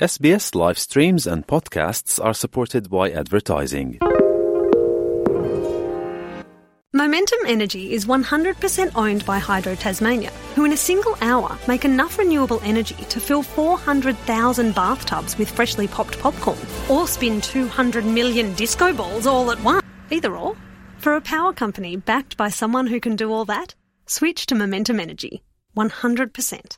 SBS live streams and podcasts are supported by advertising. Momentum Energy is 100% owned by Hydro Tasmania, who in a single hour make enough renewable energy to fill 400,000 bathtubs with freshly popped popcorn, or spin 200 million disco balls all at once. Either or. For a power company backed by someone who can do all that, switch to Momentum Energy. 100%.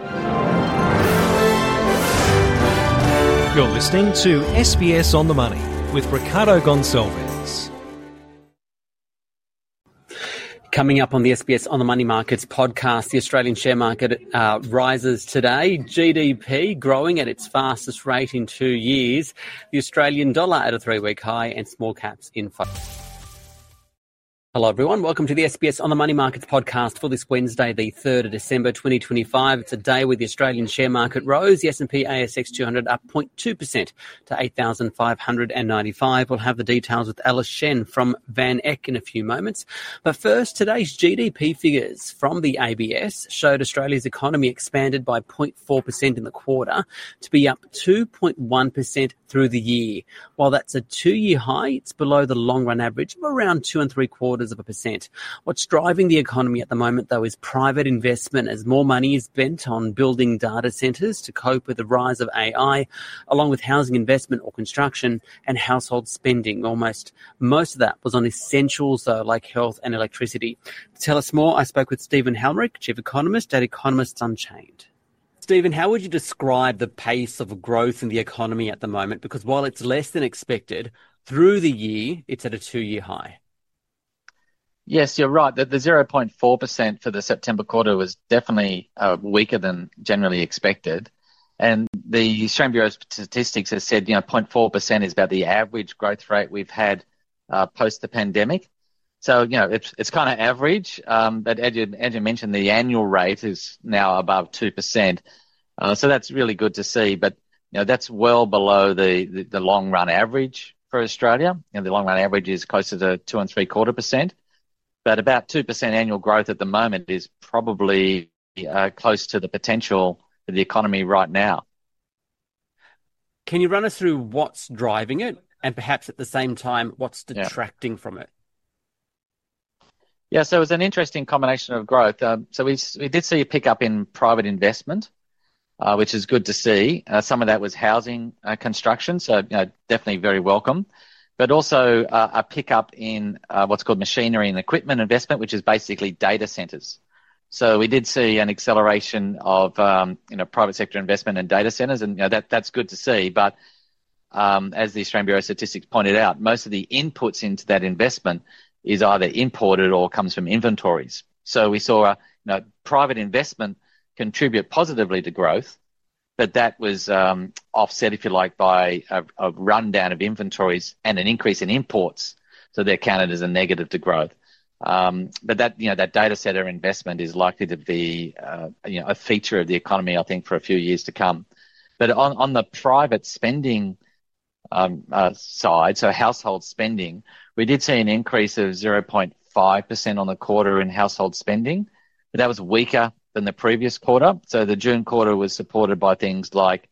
You're listening to SBS On The Money with Ricardo Gonçalves. Coming up on the SBS On The Money Markets podcast, the Australian share market rises today. GDP growing at its fastest rate in 2 years. The Australian dollar at a 3-week high and small caps in focus. Hello everyone, welcome to the SBS On The Money Markets podcast for this Wednesday, the 3rd of December 2025. It's a day where the Australian share market rose. The S&P ASX 200 up 0.2% to 8,595. We'll have the details with Alice Shen from Van Eck in a few moments. But first, today's GDP figures from the ABS showed Australia's economy expanded by 0.4% in the quarter to be up 2.1% through the year. While that's a 2-year high, it's below the long-run average of around 2.75%. What's driving the economy at the moment, though, is private investment as more money is bent on building data centres to cope with the rise of AI, along with housing investment or construction and household spending. Most of that was on essentials, though, like health and electricity. To tell us more, I spoke with Stephen Halmerick, Chief Economist at Economists Unchained. Stephen, how would you describe the pace of growth in the economy at the moment? Because while it's less than expected, through the year, it's at a 2-year high. Yes, you're right. The 0.4% for the September quarter was definitely weaker than generally expected. And the Australian Bureau of Statistics has said, 0.4% is about the average growth rate we've had post the pandemic. So, it's kind of average. But as you mentioned, the annual rate is now above 2%. So that's really good to see. But, that's well below the long run average for Australia. The long run average is closer to 2.75%. But about 2% annual growth at the moment is probably close to the potential for the economy right now. Can you run us through what's driving it and perhaps at the same time what's detracting from it? Yeah, so it was an interesting combination of growth. So we did see a pickup in private investment, which is good to see. Some of that was housing construction, so definitely very welcome. But also a pickup in what's called machinery and equipment investment, which is basically data centers. So we did see an acceleration of private sector investment in data centers, and that's good to see. But as the Australian Bureau of Statistics pointed out, most of the inputs into that investment is either imported or comes from inventories. So we saw private investment contribute positively to growth, but that was offset, if you like, by a rundown of inventories and an increase in imports. So they're counted as a negative to growth. But that data center investment is likely to be a feature of the economy, I think, for a few years to come. But on the private spending side, so household spending, we did see an increase of 0.5% on the quarter in household spending, but that was weaker than the previous quarter. So the June quarter was supported by things like,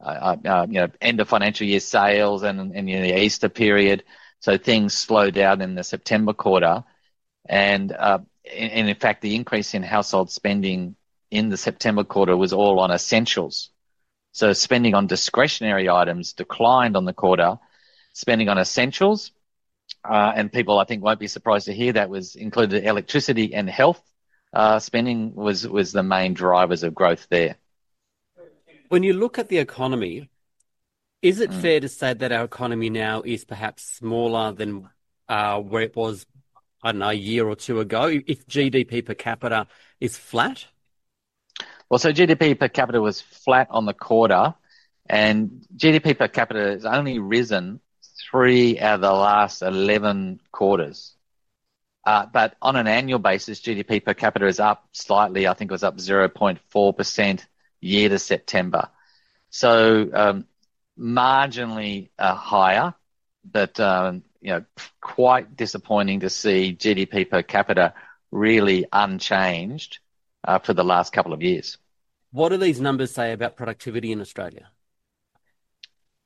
end of financial year sales and the Easter period. So things slowed down in the September quarter. And in fact, the increase in household spending in the September quarter was all on essentials. So spending on discretionary items declined on the quarter. Spending on essentials, and people I think won't be surprised to hear that was included electricity and health. Spending was the main drivers of growth there. When you look at the economy, is it fair to say that our economy now is perhaps smaller than where it was, a year or two ago, if GDP per capita is flat? Well, so GDP per capita was flat on the quarter, and GDP per capita has only risen 3 out of the last 11 quarters. But on an annual basis, GDP per capita is up slightly. I think it was up 0.4% year to September. So marginally higher, but quite disappointing to see GDP per capita really unchanged for the last couple of years. What do these numbers say about productivity in Australia?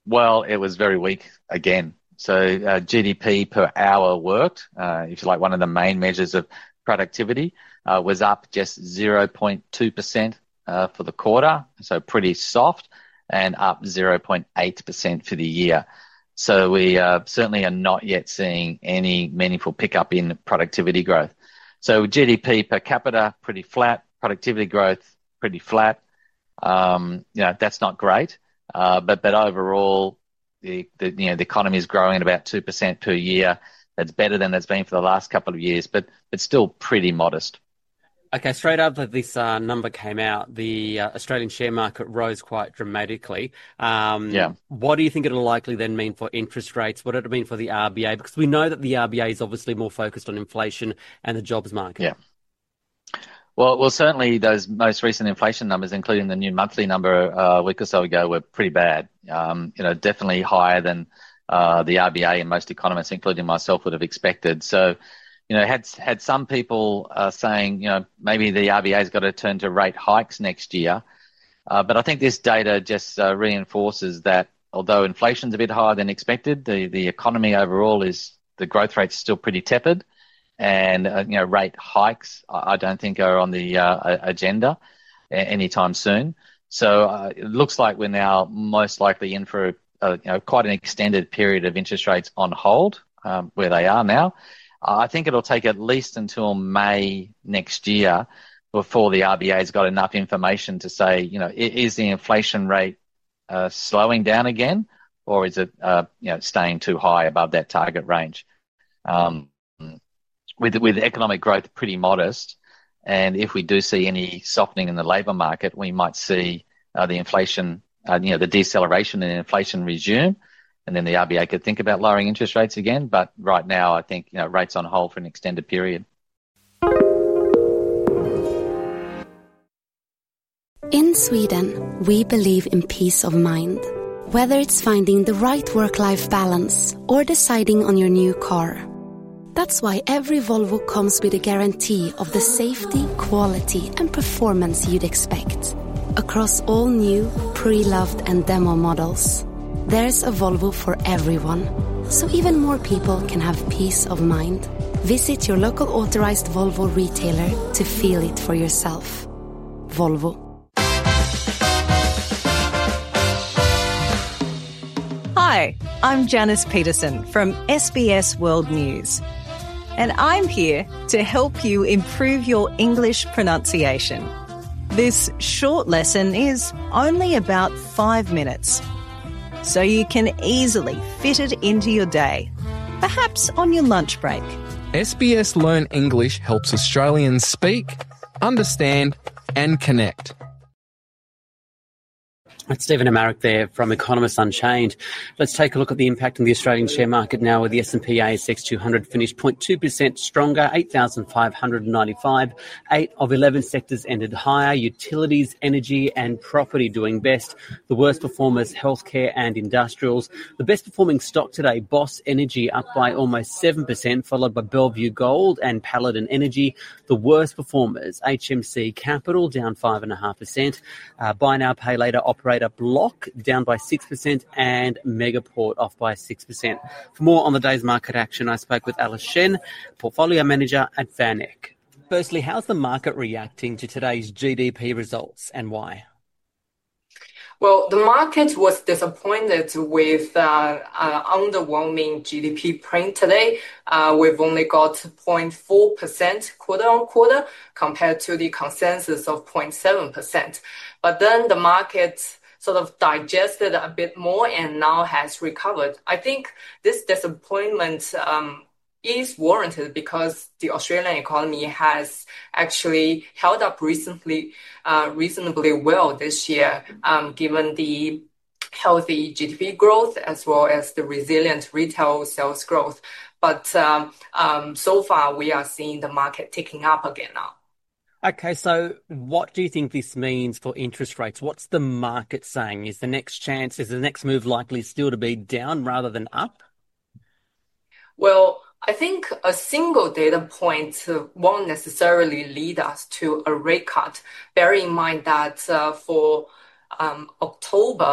Well, it was very weak again. So GDP per hour worked, if you like, one of the main measures of productivity, was up just 0.2% for the quarter, so pretty soft, and up 0.8% for the year. So we certainly are not yet seeing any meaningful pickup in productivity growth. So GDP per capita, pretty flat, productivity growth, pretty flat. That's not great. But overall, the economy is growing at about 2% per year. That's better than it's been for the last couple of years, but still pretty modest. Okay, straight after this number came out, the Australian share market rose quite dramatically. What do you think it'll likely then mean for interest rates? What it'll mean for the RBA? Because we know that the RBA is obviously more focused on inflation and the jobs market. Yeah. Well, certainly those most recent inflation numbers, including the new monthly number a week or so ago, were pretty bad. Definitely higher than the RBA and most economists, including myself, would have expected. So, had some people saying, maybe the RBA's got to turn to rate hikes next year. But I think this data just reinforces that although inflation's a bit higher than expected, the economy overall the growth rate's still pretty tepid. And, rate hikes, I don't think are on the agenda anytime soon. So it looks like we're now most likely in for quite an extended period of interest rates on hold, where they are now. I think it'll take at least until May next year before the RBA's got enough information to say, is the inflation rate slowing down again, or is it staying too high above that target range? With economic growth pretty modest, and if we do see any softening in the labour market, we might see the inflation, the deceleration in inflation resume, and then the RBA could think about lowering interest rates again. But right now, I think rates on hold for an extended period. In Sweden, we believe in peace of mind. Whether it's finding the right work-life balance or deciding on your new car. That's why every Volvo comes with a guarantee of the safety, quality and performance you'd expect. Across all new, pre-loved and demo models. There's a Volvo for everyone. So even more people can have peace of mind. Visit your local authorized Volvo retailer to feel it for yourself. Volvo. Hi, I'm Janice Peterson from SBS World News. And I'm here to help you improve your English pronunciation. This short lesson is only about 5 minutes, so you can easily fit it into your day, perhaps on your lunch break. SBS Learn English helps Australians speak, understand and connect. That's Stephen Amarick there from Economists Unchained. Let's take a look at the impact on the Australian share market now, where the S&P ASX 200 finished 0.2% stronger, 8,595. 8 of 11 sectors ended higher. Utilities, energy and property doing best. The worst performers, healthcare and industrials. The best performing stock today, Boss Energy, up by almost 7%, followed by Bellevue Gold and Paladin Energy. The worst performers, HMC Capital, down 5.5%. Buy Now, Pay Later operator Block, down by 6%, and Megaport off by 6%. For more on the day's market action, I spoke with Alice Shen, Portfolio Manager at VanEck. Firstly, how's the market reacting to today's GDP results and why? Well, the market was disappointed with underwhelming GDP print today. We've only got 0.4% quarter-on-quarter compared to the consensus of 0.7%. But then the market sort of digested a bit more and now has recovered. I think this disappointment is warranted because the Australian economy has actually held up reasonably well this year, given the healthy GDP growth as well as the resilient retail sales growth. But so far, we are seeing the market ticking up again now. Okay, so what do you think this means for interest rates? What's the market saying? Is the next move likely still to be down rather than up? Well, I think a single data point won't necessarily lead us to a rate cut. Bear in mind that for October,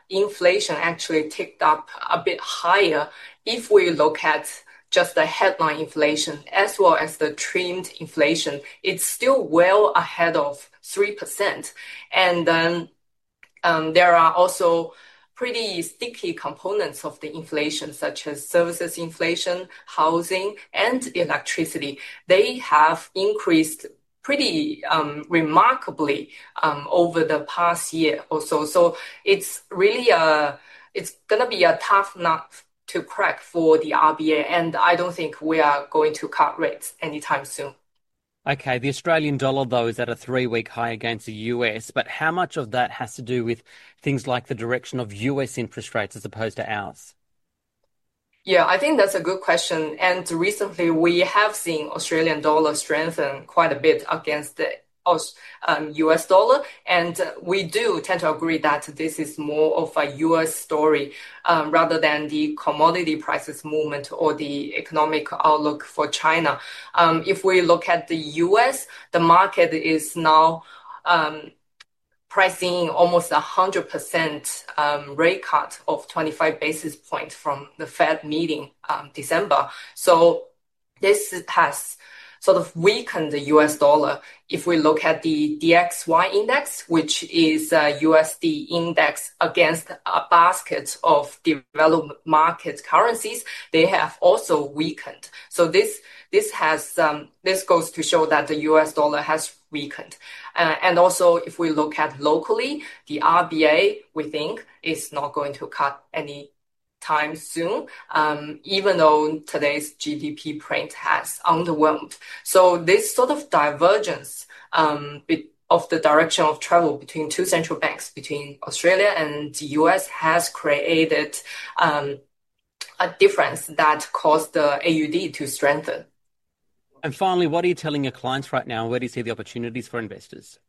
inflation actually ticked up a bit higher if we look at just the headline inflation as well as the trimmed inflation. It's still well ahead of 3%. And then there are also pretty sticky components of the inflation, such as services inflation, housing, and electricity. They have increased pretty remarkably over the past year or so. So it's really it's going to be a tough nut to crack for the RBA, and I don't think we are going to cut rates anytime soon. Okay, the Australian dollar, though, is at a 3-week high against the US, but how much of that has to do with things like the direction of US interest rates as opposed to ours? Yeah, I think that's a good question. And recently we have seen Australian dollar strengthen quite a bit against the US dollar. And we do tend to agree that this is more of a US story rather than the commodity prices movement or the economic outlook for China. If we look at the US, the market is now pricing almost 100% rate cut of 25 basis points from the Fed meeting December. So this has sort of weakened the US dollar. If we look at the DXY index, which is a USD index against a basket of developed market currencies, they have also weakened. So this goes to show that the US dollar has weakened. And also, if we look at locally, the RBA, we think, is not going to cut any time soon, even though today's GDP print has underwhelmed. So this sort of divergence of the direction of travel between two central banks, between Australia and the US, has created a difference that caused the AUD to strengthen. And finally, what are you telling your clients right now? Where do you see the opportunities for investors?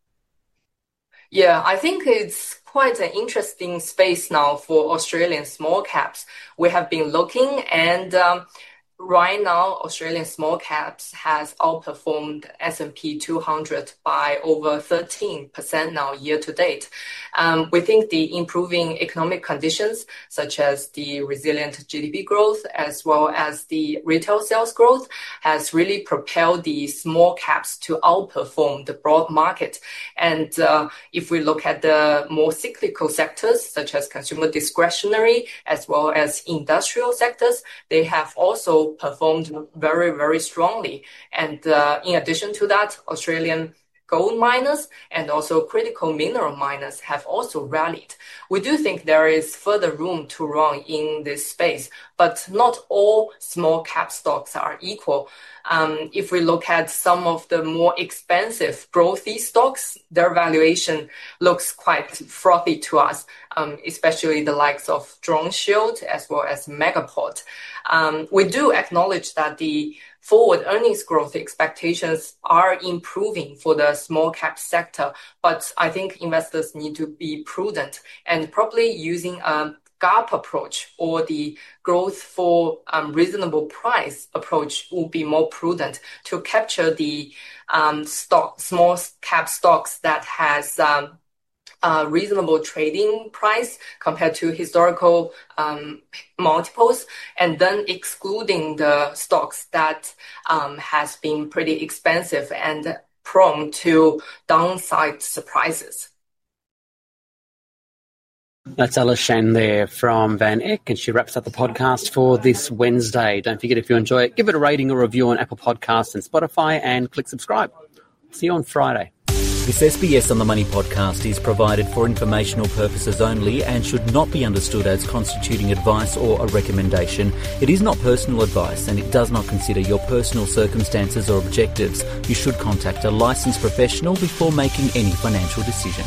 Yeah, I think it's quite an interesting space now for Australian small caps. We have been looking, and right now, Australian small caps has outperformed S&P 200 by over 13% now year to date. We think the improving economic conditions, such as the resilient GDP growth as well as the retail sales growth, has really propelled the small caps to outperform the broad market. And if we look at the more cyclical sectors, such as consumer discretionary as well as industrial sectors, they have also performed very, very strongly. And in addition to that, Australian gold miners and also critical mineral miners have also rallied. We do think there is further room to run in this space, but not all small cap stocks are equal. If we look at some of the more expensive growthy stocks, their valuation looks quite frothy to us, especially the likes of DroneShield as well as Megaport. We do acknowledge that the forward earnings growth expectations are improving for the small cap sector, but I think investors need to be prudent and probably using a GARP approach or the growth for reasonable price approach will be more prudent to capture the small cap stocks that has reasonable trading price compared to historical multiples, and then excluding the stocks that has been pretty expensive and prone to downside surprises. That's Alice Shen there from Van Eck, and she wraps up the podcast for this Wednesday. Don't forget, if you enjoy it, give it a rating or review on Apple Podcasts and Spotify, and click subscribe. See you on Friday. This SBS on the Money podcast is provided for informational purposes only and should not be understood as constituting advice or a recommendation. It is not personal advice and it does not consider your personal circumstances or objectives. You should contact a licensed professional before making any financial decision.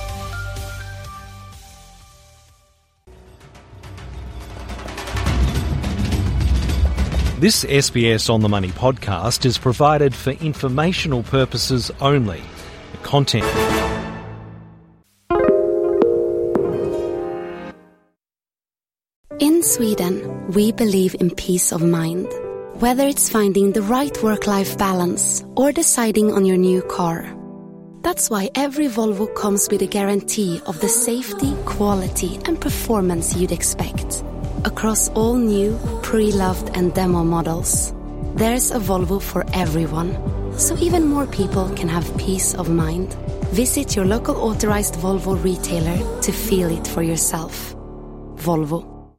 This SBS on the Money podcast is provided for informational purposes only. The content. In Sweden, we believe in peace of mind. Whether it's finding the right work-life balance or deciding on your new car. That's why every Volvo comes with a guarantee of the safety, quality and performance you'd expect. Across all new, pre-loved and demo models. There's a Volvo for everyone, so even more people can have peace of mind. Visit your local authorized Volvo retailer to feel it for yourself. Volvo.